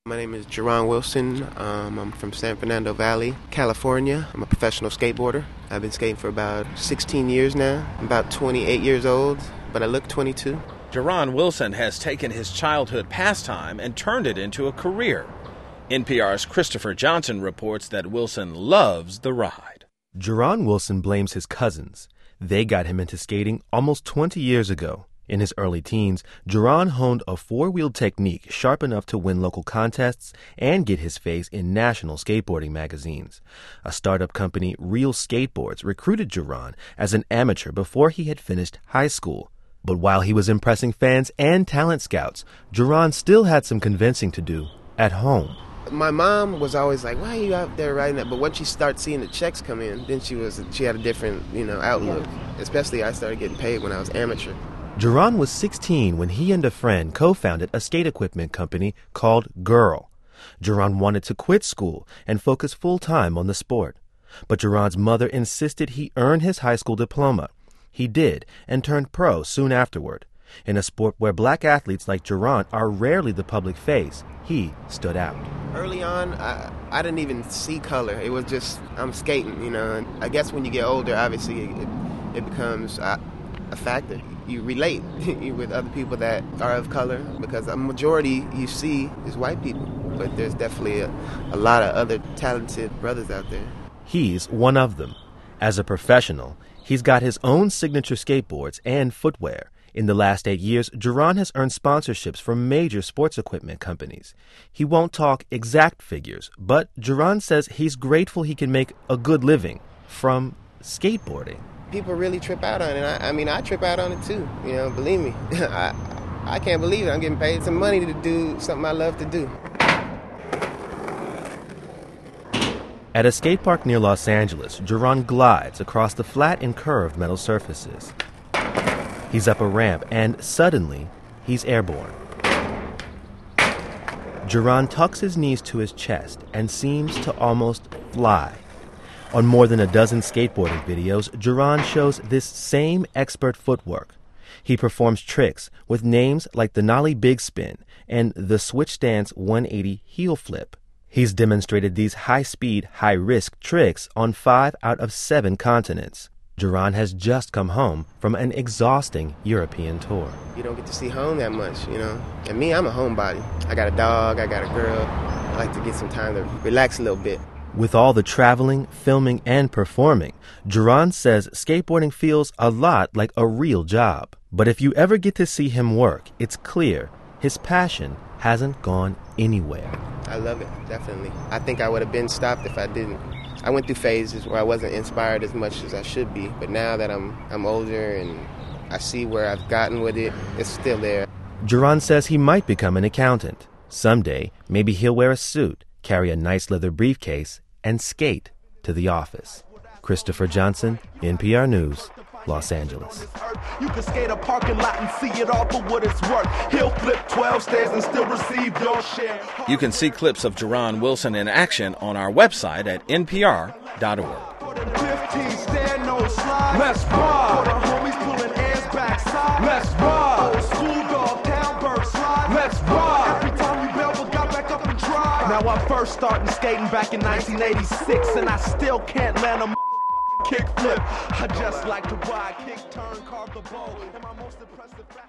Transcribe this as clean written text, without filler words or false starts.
My name is Jerron Wilson. I'm from San Fernando Valley, California. I'm a professional skateboarder. I've been skating for about 16 years now. I'm about 28 years old, but I look 22. Jerron Wilson has taken his childhood pastime and turned it into a career. NPR's Christopher Johnson reports that Wilson loves the ride. Jerron Wilson blames his cousins. They got him into skating almost 20 years ago. In his early teens, Jerron honed a four-wheel technique sharp enough to win local contests and get his face in national skateboarding magazines. A startup company, Real Skateboards, recruited Jerron as an amateur before he had finished high school. But while he was impressing fans and talent scouts, Jerron still had some convincing to do at home. My mom was always like, "Why are you out there riding that?" But once she started seeing the checks come in, then she had a different, outlook. Especially I started getting paid when I was amateur. Jerron was 16 when he and a friend co-founded a skate equipment company called Girl. Jerron wanted to quit school and focus full-time on the sport. But Jerron's mother insisted he earn his high school diploma. He did, and turned pro soon afterward. In a sport where black athletes like Jerron are rarely the public face, he stood out. Early on, I didn't even see color. It was just, I'm skating, And I guess when you get older, obviously, it becomes a factor. You relate with other people that are of color because a majority you see is white people. But there's definitely a lot of other talented brothers out there. He's one of them. As a professional, he's got his own signature skateboards and footwear. In the last 8 years, Jerron has earned sponsorships from major sports equipment companies. He won't talk exact figures, but Jerron says he's grateful he can make a good living from skateboarding. People really trip out on it. I trip out on it too. Believe me. I can't believe it. I'm getting paid some money to do something I love to do. At a skate park near Los Angeles, Jerron glides across the flat and curved metal surfaces. He's up a ramp, and suddenly, he's airborne. Jerron tucks his knees to his chest and seems to almost fly. On more than a dozen skateboarding videos, Jerron shows this same expert footwork. He performs tricks with names like the Nollie Big Spin and the Switch Stance 180 Heel Flip. He's demonstrated these high-speed, high-risk tricks on 5 out of 7 continents. Jerron has just come home from an exhausting European tour. You don't get to see home that much, And me, I'm a homebody. I got a dog, I got a girl. I like to get some time to relax a little bit. With all the traveling, filming, and performing, Jerron says skateboarding feels a lot like a real job. But if you ever get to see him work, it's clear his passion hasn't gone anywhere. I love it, definitely. I think I would have been stopped if I didn't. I went through phases where I wasn't inspired as much as I should be, but now that I'm older and I see where I've gotten with it, it's still there. Jerron says he might become an accountant. Someday, maybe he'll wear a suit, carry a nice leather briefcase, and skate to the office. Christopher Johnson, NPR News, Los Angeles. You can skate a parking lot and see it all for what it's worth. He'll flip 12 stairs and still receive your share. You can see clips of Jerron Wilson in action on our website at npr.org. 15 stand, no slide. Let's ride. For the homies pulling airs backside. Let's ride. Old school dog, Townburg slide. Let's ride. Every time we bail, we got back up and drive. Now I'm first starting skating back in 1986, and I still can't land a kick flip. I just like to ride, kick, turn, carve the bow. And my most impressive